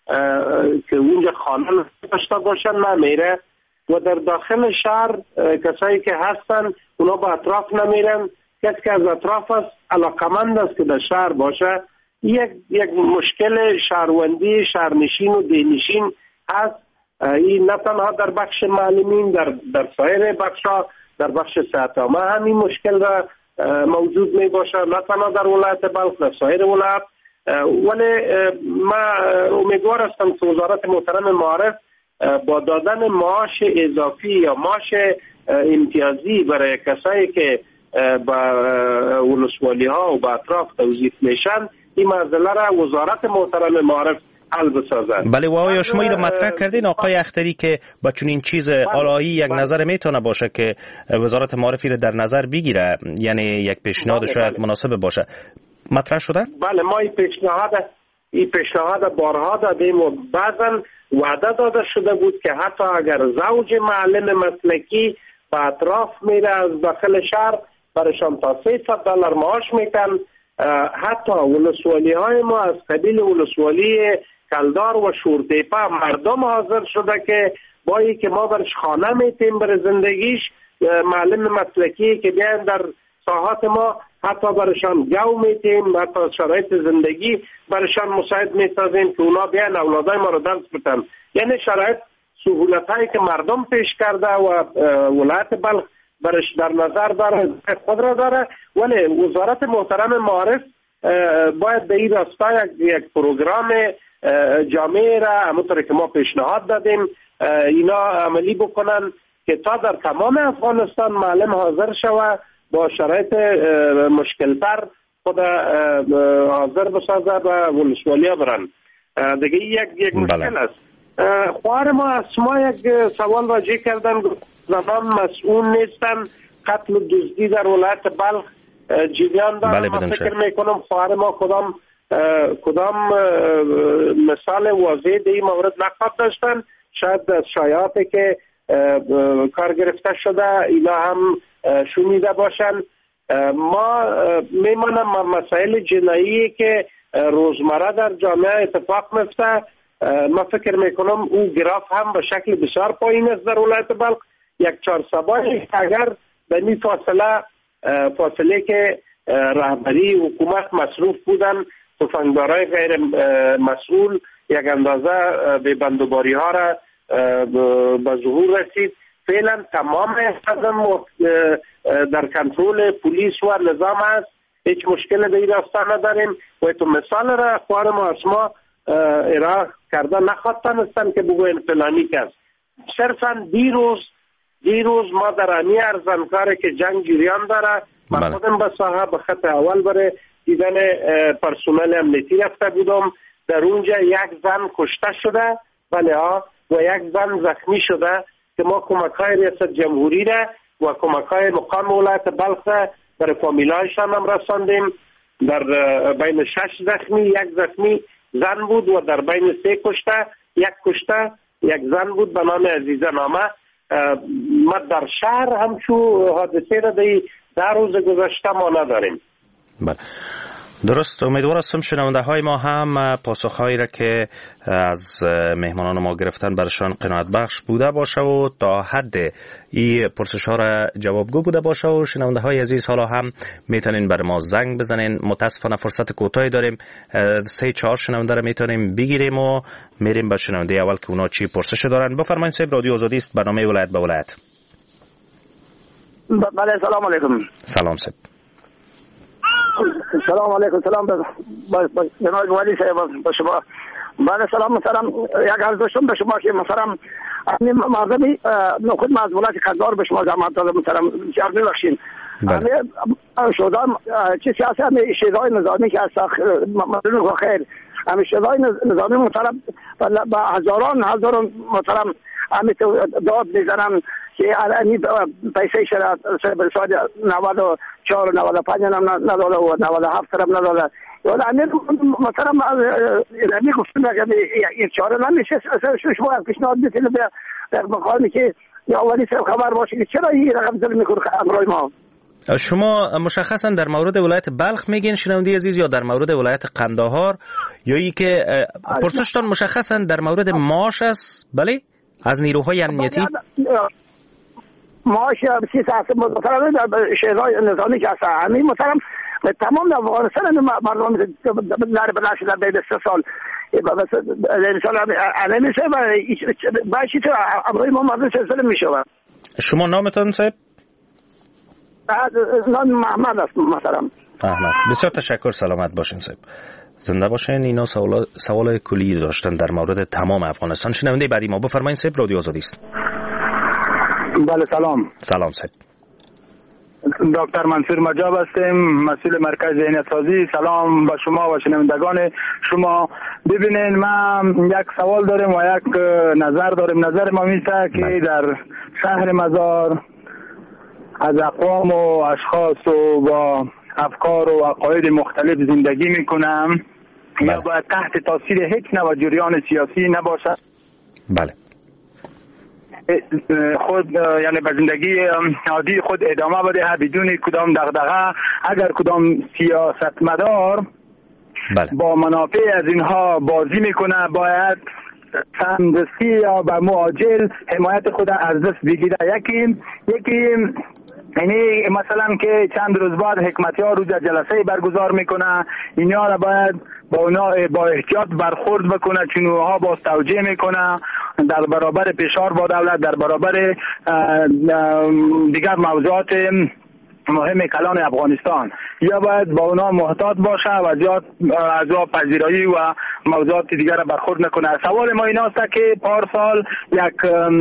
که اونجا خانه داشته باشن نمیره و در داخل شهر کسایی که هستن اونا به اطراف نمیرن. کسی که از اطراف است علاقمند است که در شهر باشه. یک یک مشکل شهروندی شهرنشین و دهنشین هست. این نه تنها در بخش معلمین، در در سایر بخش‌ها، در بخش صحت عامه همین مشکل را موجود می باشه، نه تنها در ولایت بلخ، در سایر ولایت. ولی ما امیدوار هستم که وزارت محترم معارف با دادن معاش اضافی یا معاش امتیازی برای کسایی که با ولسوالی ها و با اطراف توظیف میشن، این مسئله را وزارت محترم معارف حل بسازد. بله و آیا شما این مطرح کردین آقای اختری که با چنین چیز آلایی یک نظر میتونه باشه که وزارت معارفی را در نظر بگیره، یعنی یک پیشنهاد شاید مناسب باشه، مطرح شده؟ بله ما این پیشنهاد این پیشنهاد بارها دادیم و بعضا وعده داده شده بود که حتی اگر زوج معلم مسلکی به اطراف میره از داخل شهر برشان تا سیصد دلار معاش میکن. حتی ولسوالی های ما از قبیل ولسوالی کلدار و شورتیپه مردم حاضر شده که با ای که ما برش خانه میتیم برای زندگیش، معلم مسلکی که بیان در ساحات ما حتی برشان گو میتیم، حتی شرایط زندگی برشان مساعد میسازیم که اونا بیان اولادای ما رو درس بتن. یعنی شرایط سهولت هایی که مردم پیش کرده و ولایت بلخ برش در نظر داره، خود را داره. ولی وزارت محترم معارف باید به این راستا یک, یک پروگرام جامعه را همونطور که ما پیشنهاد دادیم اینا عملی بکنن که تا در تمام افغانستان معلم حاضر شود با شرایط مشکلتر خود حاضر بسازه و ولسوالی ها برن. دیگه یک یک مشکل است. خواهر ما اسما یک سوال راجع کردن، زنان مسئول نیستن، قتل و دزدی در ولایت بلخ جریان داره. بله من فکر میکنم خواهر ما کدام کدام مثال واضح در این مورد نقاط داشتن. شاید شایعاتی که کار گرفته شده اینا هم شنیده باشن. ما میمانم مسائل جنایی که روزمره در جامعه اتفاق میفته، ما فکر میکنم اون گراف هم به شکل بسیار پایین است در ولایت بلخ. یک چهار سبایی اگر به این فاصله فاصله که رهبری حکومت مصروف بودن، تفنگدارای غیر مسئول یک اندازه به بندوباری ها را به ظهور رسید. فعلا تمام قدم در کنترل پلیس و نظام است، هیچ مشکل به این راستا نداریم. و تو مثال را خواهر ما اسما ارائه کرده نخواستن هستن که بگوین فلانی کس. صرفا دیروز دیروز ما در امی ارزنکاره که جنگ جریان داره، من خودم به ساحه به خط اول برای دیدن پرسونل امنیتی رفته بودم. در اونجا یک زن کشته شده بله ها و یک زن زخمی شده که ما کمک های ریاست جمهوری را و کمک های مقام ولایت بلخ برای فامیلایشان هم رساندیم. در بین شش زخمی یک زخمی زن بود و در بین سه کشته یک کشته یک زن بود به نام عزیزه نامه. ما در شهر همچو حادثه را در روز گذشته ما نداریم. بله درست. امیدوار هستم شنونده های ما هم پاسخهایی را که از مهمانان ما گرفتن برشان قناعت بخش بوده باشه و تا حد این پرسش ها را جوابگو بوده باشه. و شنونده های عزیز حالا هم میتونین بر ما زنگ بزنین. متاسفانه فرصت کوتاهی داریم، سه چهار شنونده را میتونیم بگیریم و میریم به شنونده اول که اونا چی پرسش دارن. بفرمایید صاحب، رادیو آزادی است، برنامه ولایت به ولایت. بله سلام علیکم. سلام صاحب. سلام علیکم. سلام به جناب ولی صاحب به شما. بعد سلام محترم، یک عرض داشتم به شما که محترم همین مردمی خود از ولایت قندهار به شما زحمت دادم محترم، جواب می‌بخشید. همه شدام چه سیاسی همه شیدای نظامی که از مردم خیر همه شیدای نظامی محترم با هزاران هزاران محترم همه داد میزنن که الان پیسه شرط برساد نود و چهار و نود و پنج هم نداده و نود و هفت هم نداده. یعنی مثلا اینمی گفتم اگر این چهار نمیشه شما پیشنهاد میتونه در مقامی که یا ولی صاحب خبر باشه که چرا این رقم ظلم میکنه امروی ما. شما مشخصا در مورد ولایت بلخ میگین شنونده عزیز یا در مورد ولایت قندهار یا ای که پرسشتان مشخصا در مورد معاش است؟ بله از نیروهای امنیتی معاش سی ساعت مثلا شهرهای نظامی که هست همین مثلا تمام افغانستان مردم در بلش در بین سه سال بس انسان علمی سه باشی تو امروی ما مردم سلسله میشه. شما نامتان صاحب؟ نام محمد است مثلا. احمد، بسیار تشکر، سلامت باشین صاحب، زنده باشین. اینا سوال سوال کلی داشتن در مورد تمام افغانستان. شنونده بعدی ما بفرمایید صاحب، رادیو آزادی است. بله سلام. سلام صاحب. دکتر منصور مجاب هستم، مسئول مرکز ذهنیت سازی. سلام به شما و شنوندگان شما. ببینین من یک سوال دارم و یک نظر دارم. نظر ما میسته که در شهر مزار از اقوام و اشخاص و با افکار و عقاید مختلف زندگی میکنم یا باید تحت تاثیر هیچ نوع جریان سیاسی نباشد. بله. خود یعنی به زندگی عادی خود ادامه بده بدون کدام دغدغه. اگر کدام سیاستمدار بله. با منافع از اینها بازی میکنه باید تندرستی یا به معاجل حمایت خود از دست بگیره. یکی یکی یعنی مثلا که چند روز بعد حکمتی ها روز جلسه برگزار میکنه، اینا را باید با اونا با احتیاط برخورد بکنه چون اونها با توجیه میکنه در برابر فشار با دولت، در برابر دیگر موضوعات مهم کلان افغانستان، یا باید با اونا محتاط باشه و زیاد از او پذیرایی و موضوعات دیگر برخورد نکنه. سوال ما این است که پارسال یک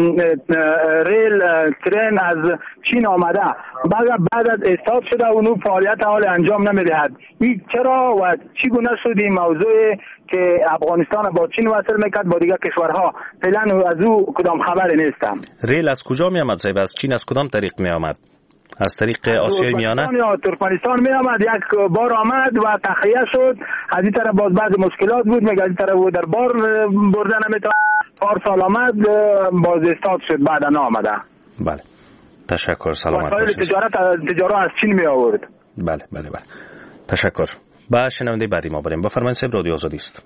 ریل ترین از چین آمده بعد بعد از استارت شده و اونو فعالیت حال انجام نمیدهد. این چرا و چی گونه شد این موضوع که افغانستان با چین وصل میکرد با دیگر کشورها؟ فعلا از او کدام خبری نیستم. ریل از کجا می آمد صاحب؟ از چین از کدام طریق می آمد؟ از طریق آسیای میانه یا ترکمنستان می آمد. یک بار آمد و تخلیه شد. از این طرف باز بعض مشکلات بود، مگر از این طرف در بار برده نمیتونه. پارسال آمد باز استاد شد بعدا آمده. بله تشکر، سلامت باشید. تجارت تجارت از چین می آورد. بله بله بله تشکر. با شنونده بعدی ما بریم. بفرمایید صاحب، رادیو آزادی است.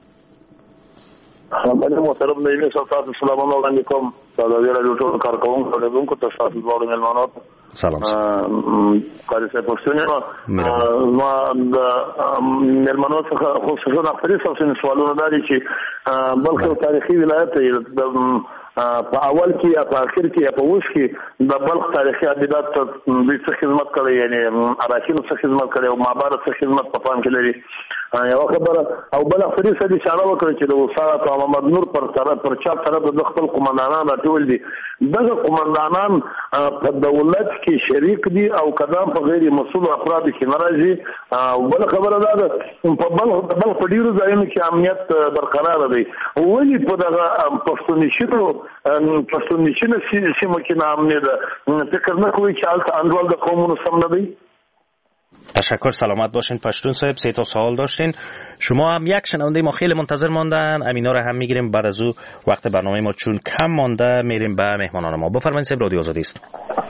خدمت محترم نایب سلطات سلام علیکم. سلام علیکم ټول کارکونکو ټولګونکو ته تاسو ډول ملمانات. سلام. قاری صاحب پښتون ما د ملمانات څخه خصوصا خپل څه سوالونه دي چې بلکې تاریخي ولایت د په اول کې یا په اخر کې یا په وښ کې د بلخ تاریخي ادبیات ته د څه خدمت کړی، یعنی اراکین څه خدمت کړی او مابارد څه خدمت په پام کې لري. یو خبره او بل خبره سړي اشاره وکړي چې د وسارت او محمد نور پر طرف پر چا طرف د خپل قومندانان راټول دي. دغه قومندانان په دولت کې شریک دي او کدام په غیر مسؤل افراد کې ناراضي. او بل خبره ده په بل بل په ډیرو ځایونو کې امنیت برقرار دی. ولی په دغه پښتونشتو پښتونشنه سیمه کې نامنه ده. فکر نه کوي چې حالت انډول د قومونو سم نه دی. تشکر، سلامت باشین پشتون صاحب. سه تا سوال داشتین. شما هم یک شنونده ما خیلی منتظر ماندن، امینا رو هم میگیریم بعد از او وقت برنامه ما چون کم مانده میریم به مهمانان ما. بفرمایید صاحب، رادیو آزادی است.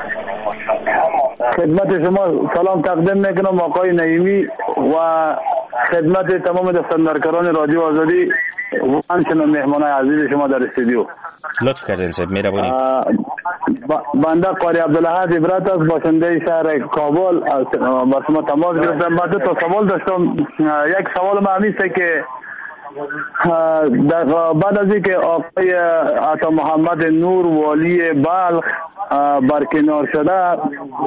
خدمت شما سلام تقدیم میکنم آقای نعیمی و خدمت تمام دستاندرکاران رادیو آزادی و همچنین مهمانان عزیز شما در استودیو. لطف کردین صاحب، مهربانی. بنده قاری عبدالحد عبرت است، باشنده شهر کابل. با شما تماس گرفتم. بعد دو تا سوال داشتم. یک سوال ما همیسته که در بعد از اینکه آقای عطا محمد نور والی بلخ برکنار شده،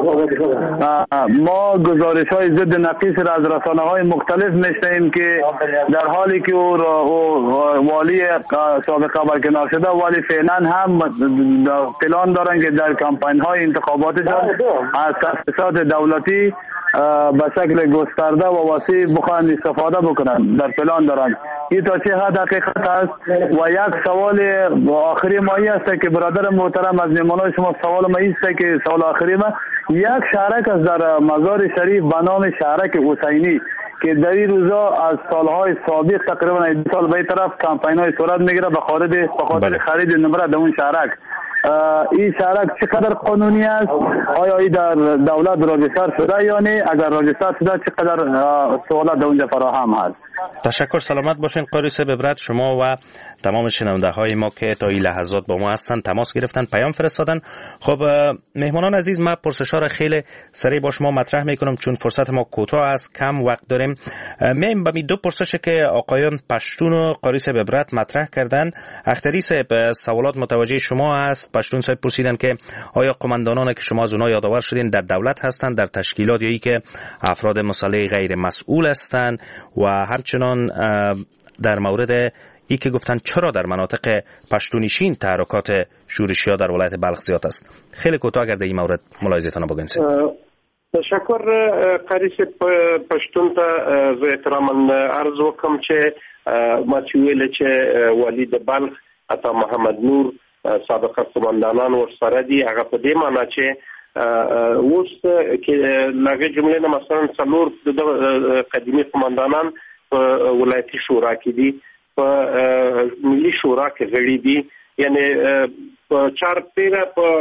ما گزارش های ضد نقیص را از رسانه های مختلف میشنویم که در حالی که او والی سابقه برکنار شده، ولی فعلا هم پلان دارن که در کمپین های انتخاباتشان از تاسیسات دولتی به شکل گسترده و وسیع بخواهند استفاده بکنند. در پلان دارند. این تا چه حد حقیقت است؟ و یک سوال آخری ما این است که برادر محترم از مهمانان شما، سوال ما این است که سوال آخری ما، یک شهرک است در مزار شریف به نام شهرک حسینی که در این روزا از سالهای سابق تقریبا دو سال به طرف کمپین های صورت میگیره به خارج به خاطر خرید نمره در اون شهرک. این شهرک چقدر قانونی است؟ آیا این در دولت راجستر شده یا نه؟ اگر راجستر شده چقدر سوالات در اونجا فراهم هست؟ تشکر، سلامت باشین قاری صاحب عبرت. شما و تمام شنونده های ما که تا این لحظات با ما هستن تماس گرفتن، پیام فرستادن. خب مهمانان عزیز، ما پرسش‌ها را خیلی سریع با شما مطرح میکنم چون فرصت ما کوتاه است، کم وقت داریم. میم به دو پرسش که آقایان پشتون و قاری صاحب عبرت مطرح کردن. اختری صاحب، سوالات متوجه شما است. پشتون صاحب پرسیدن که آیا قماندانانی که شما از اونها یادآور شدین در دولت هستند، در تشکیلات، یا ای که افراد مسلح غیر مسئول هستند؟ و همچنان در مورد ای که گفتن چرا در مناطق پشتونیشین تحرکات شورشی‌ها در ولایت بلخ زیاد است. خیلی کوتاه اگر در این مورد ملاحظه‌تان بگین. تشکر قاری صاحب. پشتون ته زه احتراما عرض وکم چې ما چې ویل چې والی د بلخ عطا محمد نور سابقه قماندانان ورسره دي، هغه په دې معنی چې اوس کې لږه جمله نه مثلا څلور د قدیمی قماندانان په ولایتي شورا کې دي، په ملي شورا کې غړي دي، یعنی په چار پیره په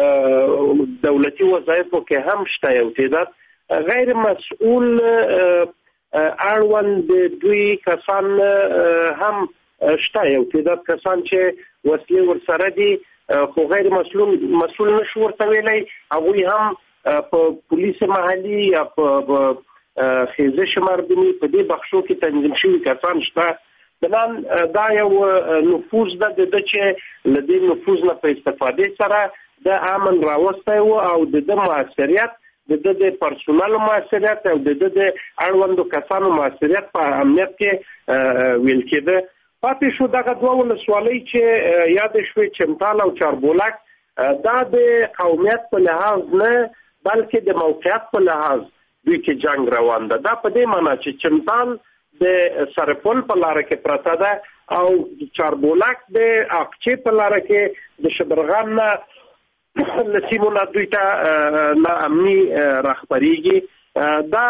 دولتي وظایفو کې هم شته یو تعداد غیر مسؤل اړوند دوی کسان هم شته، یو تعداد کسان چې وسلې ورسره دي خو غیر مسؤل مسؤل نشو ورته ویلی، هغوی هم په پولیس محلي یا په خیزش مردمي په دې بخشو کې تنظیم شوي کسان شته. بنان دا یو نفوذ ده د چې له دې نفوذ نه په استفادې سره د امن راوستی و او د د موثریت د د پرسونل موثریت او د د اړوندو کسانو موثریت په امنیت کې ویل کېده. پاتې شو دغه دوه ولسوالۍ چې یاد شوې چمتال او چاربولک، دا د قومیت په لحاظ نه بلکې د موقعیت په لحاظ دوی کې جنگ روان ده. دا په دې معنی چې چمتال د سرپل په لاره کې پرته ده او چاربولک د اقچې په لاره کې د شبرغان نه لسیمونه دوی ته ناامني راخپریږي. دا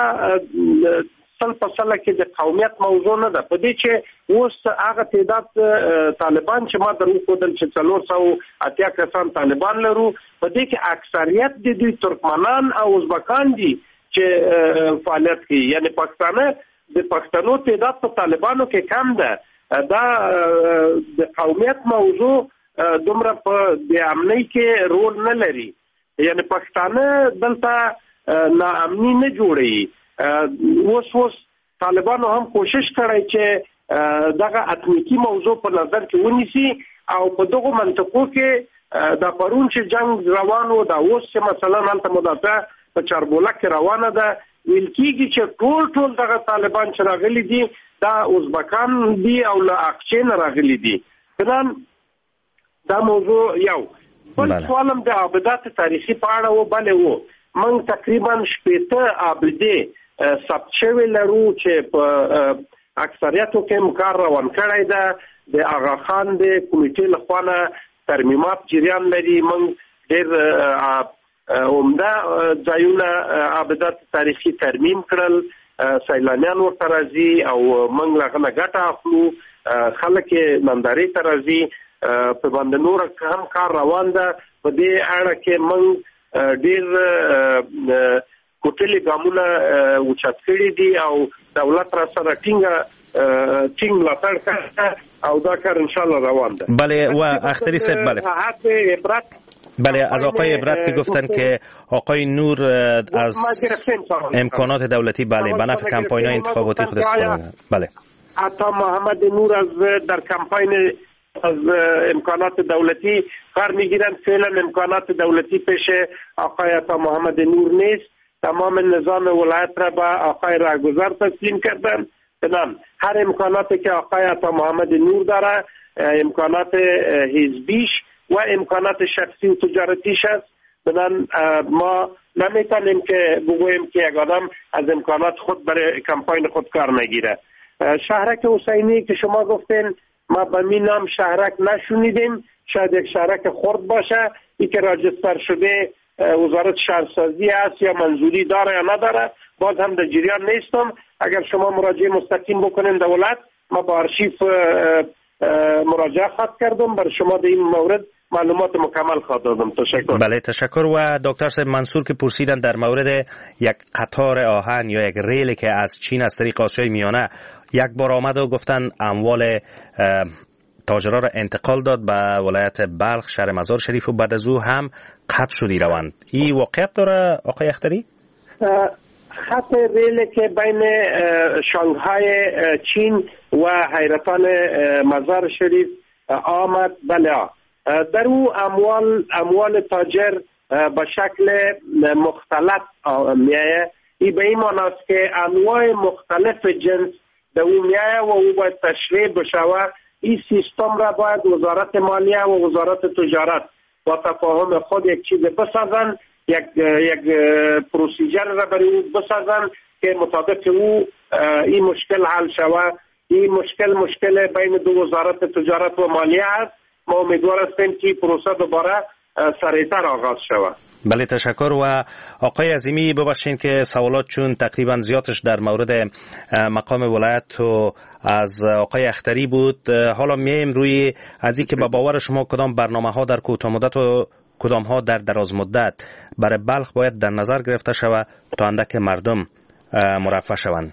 سل په سله کې د قومیت موضوع نه ده، په دې چې اوس هغه تعداد طالبان چې ما در وښودل چې څلور سوه اتیا کسان طالبان لرو، په دې کې اکثریت د دوی ترکمنان او ازبکان دي چې فعالیت کوي، یعنی پښتانه د پښتنو تعداد په طالبانو کې کم ده. دا د قومیت موضوع دومره په د امنۍ کې رول نه لري، یعنی پښتانه دلته ناامني نه جوړوي. اوس اوس طالبانو هم کوشش کړی چې دغه اتنیکي موضوع په نظر کې ونیسي او په دغه منطقو کې د پرون چې جنگ روان و، دا اوس چې مثلا هلته مدافع په چاربولک کې روانه ده، ویل کېږي چې ټول ټول دغه طالبان چې راغلي دي دا ازبکان دي او له اقچې نه راغلي دي. بنان دا موضوع یو. بل سوالم د عابدات تاریخي په اړه و. بلې و موږ تقریبا شپېته عابدې ثبت شوي لرو چې په اکثریتو کې کار روان کړی ده. د اغا خان د کمیټې لخوا نه ترمیمات جریان لري. موږ ډېر عمده ځایونه عابدات تاریخي ترمیم کړل، سیلانیان ورته راځي او موږ له هغه نه ګټه اخلو، خلک یې نندارې ته راځي. په باندې نور هم کار روان ده. په دې اړه کې موږ ډېر کوټلې ګامونه اوچت کړي دي او دولت را سره ټینګه ټینګ ملاتړ کوي او دا کار انشاءالله روان ده. بله و اختری صاحب، بله بله از آقای عبرت که گفتن که آقای نور از امکانات دولتی بله به نفع کمپاین‌های انتخاباتی خود استفاده. بله عطا محمد نور از در کمپاین از امکانات دولتی کار میگیرن. فعلا امکانات دولتی پیش آقای عطا محمد نور نیست. تمام نظام ولایت را به آقای راهگذر تسلیم کردن. بنان هر امکاناتی که آقای عطا محمد نور داره، امکانات حزبیش و امکانات شخصی و تجارتیش است. بنان ما نمیتونیم که بگوییم که یک آدم از امکانات خود برای کمپاین خود کار نگیره. شهرک حسینی که شما گفتین، ما به می نام شهرک نشونیدیم. شاید یک شهرک خرد باشه، ای که راجستر شده وزارت شهرسازی است یا منظوری داره یا نداره، باز هم در جریان نیستم. اگر شما مراجعه مستقیم بکنین دولت، ما با آرشیف مراجعه خواهد کردم، برای شما در این مورد معلومات مکمل خواهد دادم. تشکر. بله تشکر. و دکتر صاحب منصور که پرسیدن در مورد یک قطار آهن یا یک ریلی که از چین از طریق آسیای میانه یک بار آمد و گفتن اموال تاجرها را انتقال داد به ولایت بلخ شهر مزار شریف و بعد از او هم قطع شدی روند، این واقعیت داره آقای اختری؟ خط ریلی که بین شانگهای چین و حیرتان مزار شریف آمد، بله، در او اموال اموال تاجر به شکل مختلف میایه. این به این معنی است که انواع مختلف جنس در او میایه و او باید تشریح بشود. این سیستم را باید وزارت مالیه و وزارت تجارت با تفاهم خود یک چیز بسازن، یک یک پروسیجر را برای او بسازن که مطابق او این مشکل حل شود. این مشکل مشکل بین دو وزارت تجارت و مالیه است. ما امیدوار هستیم که پروسه دوباره سریعتر آغاز شود. بله تشکر. و آقای عظیمی ببخشید که سوالات چون تقریبا زیادش در مورد مقام ولایت و از آقای اختری بود، حالا میایم روی از این که با باور شما کدام برنامه ها در کوتاه مدت و کدام ها در دراز مدت برای بلخ باید در نظر گرفته شود تا اندک مردم مرفه شوند؟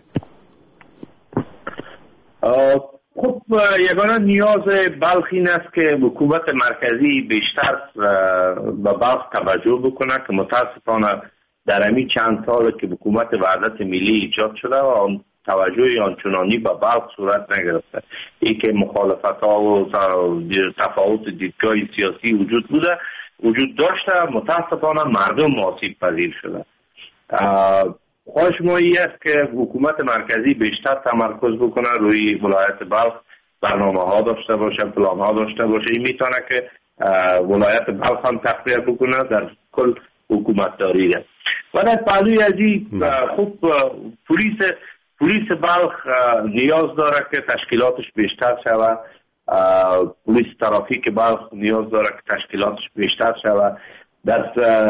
خب یگانه نیاز بلخ این است که حکومت مرکزی بیشتر به بلخ توجه بکنه که متاسفانه در همین چند سال که حکومت وحدت ملی ایجاد شده و آن توجه آنچنانی به بلخ صورت نگرفته. این که مخالفت ها و تفاوت دیدگاه سیاسی وجود بوده وجود داشته، متاسفانه مردم آسیب پذیر شده. خواهش ما این است که حکومت مرکزی بیشتر تمرکز بکنه روی ولایت بلخ، برنامه ها داشته باشه، پلان ها داشته باشه. این میتونه که ولایت بلخ هم تقویت بکنه در کل حکومت داری ده. و در پهلوی از این خوب پلیس پلیس بلخ نیاز داره که تشکیلاتش بیشتر شود. پلیس ترافیک بلخ نیاز داره که تشکیلاتش بیشتر شود. در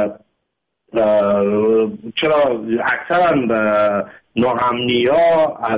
چرا اکثرا ناامنی ها از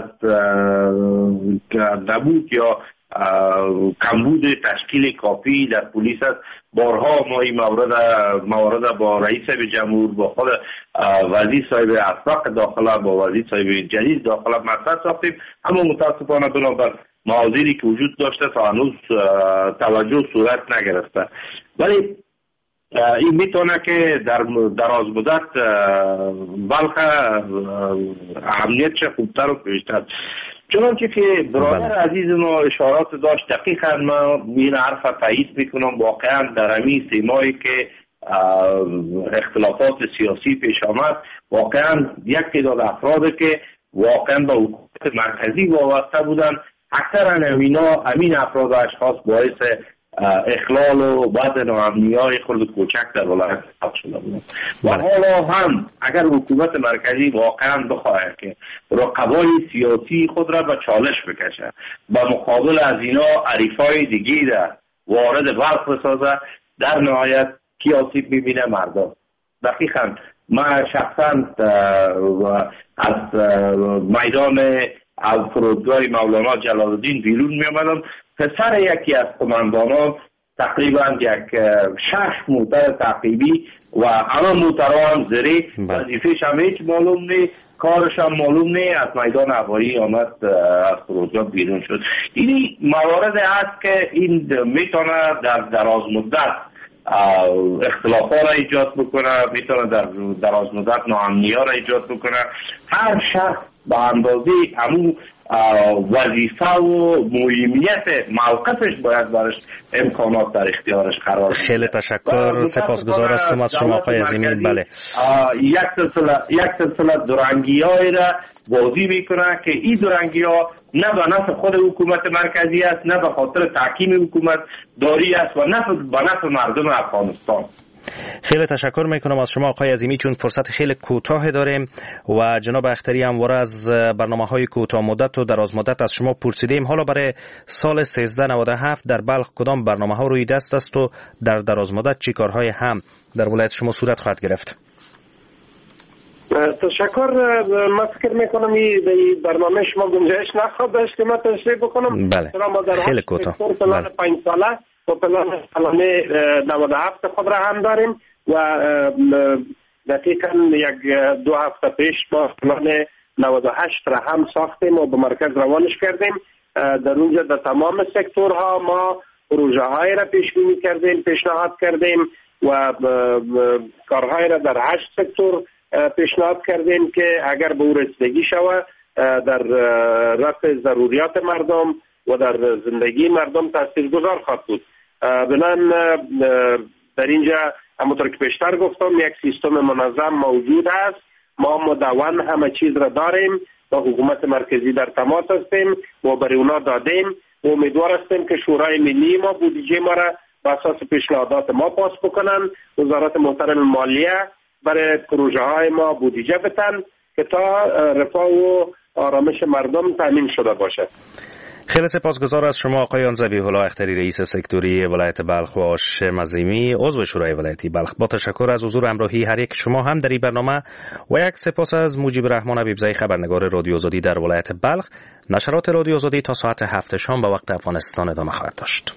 نبود یا کمبود تشکیل کافی در پلیس است. بارها ما این مورد مورد با رئیس جمهور، با خود وزیر صاحب اسبق داخله، با وزیر صاحب جدید داخله مطرح ساختیم، اما متاسفانه بنابر معاذیری که وجود داشته تا هنوز توجه صورت نگرفته. ولی این میتونه که در دراز مدت بلخ امنیتش خوبتر و بیشتر. چنانچه که برادر عزیز ما اشارات داشت، دقیقا ما این حرف تایید میکنم. واقعا در همین سیمایی که اختلافات سیاسی پیش آمد، واقعا یک تعداد افرادی که واقعا با حکومت مرکزی وابسته بودن، اکثرا امینا امین افراد و اشخاص باعث اخلال و بعض ناامنی‌های خود کوچک در ولایت بلخ شده بود. و حالا هم اگر حکومت مرکزی واقعا بخواهد که رقبای سیاسی خود را به چالش بکشه، به مقابل از اینا حریفای دیگه در وارد بلخ بسازه، در نهایت کی آسیب می‌بینه؟ مردم. دقیقاً من شخصا از میدان از فرودگاه مولانا جلال الدین بیرون می آمدم. پسر یکی از قماندانان تقریبا یک شش موتر تعقیبی و همه موترها هم زری، وظیفه‌ش هم هیچ معلوم نی، کارش هم معلوم نی، از میدان هوایی آمد از فرودگاه بیرون شد. این موارد است که این میتونه در دراز مدت اختلافات را ایجاد بکنه، میتونه در دراز مدت ناامنی ها را ایجاد بکنه. هر شخص به اندازه همون وظیفه و مهمیت موقفش باید برش امکانات در اختیارش قرار بده. خیلی تشکر، سپاسگزار هستم از شما آقای عظیمی. بله، یک سلسله یک سلسله دورنگی‌هایی را بازی میکنه که این دورنگی‌ها نه به نفع خود حکومت مرکزی است، نه به خاطر تحکیم حکومت داری است و نه به نفع مردم افغانستان. خیلی تشکر میکنم از شما آقای عظیمی. چون فرصت خیلی کوتاه داریم و جناب اختری همواره از برنامه‌های کوتاه مدت و دراز مدت از شما پرسیدیم، حالا برای سال سیزده نود و هفت در بلخ کدام برنامه‌ها روی دست است و در دراز مدت چی کارهای هم در ولایت شما صورت خواهد گرفت؟ تشکر. من فکر میکنم این برنامه شما گنجایش نخواهد داشت که من تشریح بکنم. بله، خیلی کوتاه. پلان پنج ساله و پلان سالانه نود و هفت خود را هم داریم و دقیقا یک دو هفته پیش ما پلان نود و هشت را هم ساختیم و به مرکز روانش کردیم. در اونجا در تمام سکتورها ما پروژه های را پیش بینی کردیم، پیشنهاد کردیم و کارهای را در هشت سکتور پیشنهاد کردیم که اگر به او رسیدگی شود در رفع ضروریات مردم و در زندگی مردم تاثیرگذار خواهد بود. بنان در اینجا همونطور که پیشتر گفتم یک سیستم منظم موجود است. ما مدون همه چیز را داریم، با حکومت مرکزی در تماس هستیم و برای اونا دادیم و امیدوار هستیم که شورای ملی ما بودجه ما را بر اساس پیشنهادات ما پاس بکنن. وزارت محترم مالیه برای پروژه های ما بودجه بتن که تا رفاه و آرامش مردم تامین شده باشد. خیلی سپاسگزار از شما آقای ذبیح الله اختری، رئیس سکتوری ولایت بلخ، و هاشم عظیمی، عضو شورای ولایتی بلخ. با تشکر از حضور همراهی هر یک شما هم در این برنامه و یک سپاس از مجیب رحمان حبیبزئی، خبرنگار رادیو آزادی در ولایت بلخ. نشرات رادیو آزادی تا ساعت هفت شام به وقت افغانستان ادامه خواهد داشت.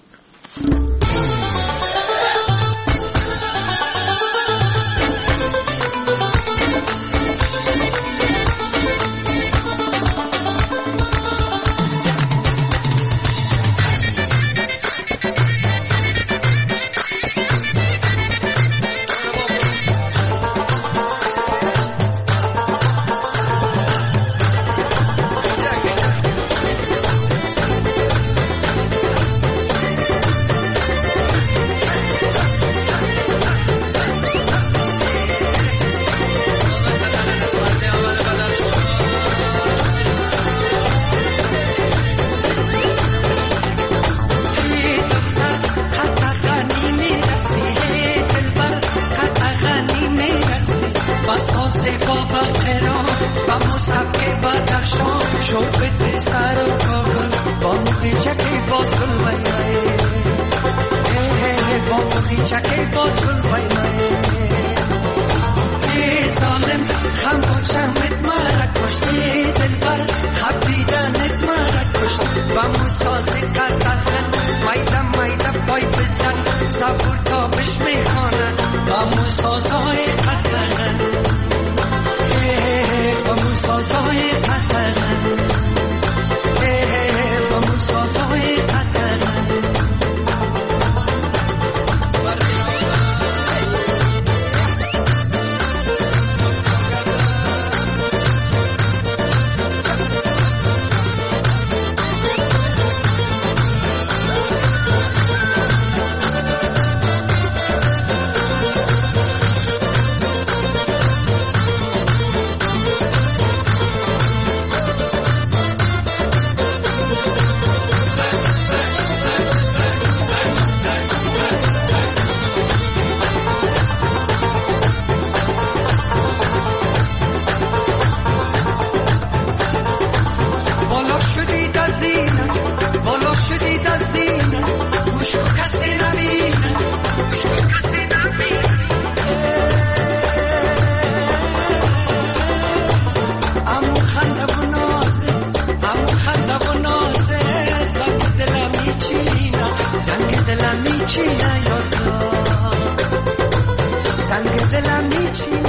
Sangue della micina